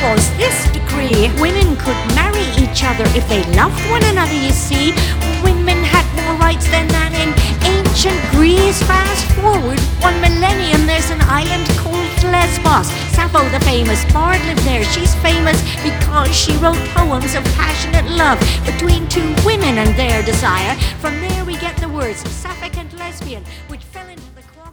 was this decree: women could marry each other if they loved one another, you see. Women had more rights than that in ancient Greece. Fast forward 1 millennium, there's an island called Lesbos. Sappho, the famous bard, lived there. She's famous because she wrote poems of passionate love between two women and their desire. From there we get the words sapphic and lesbian, which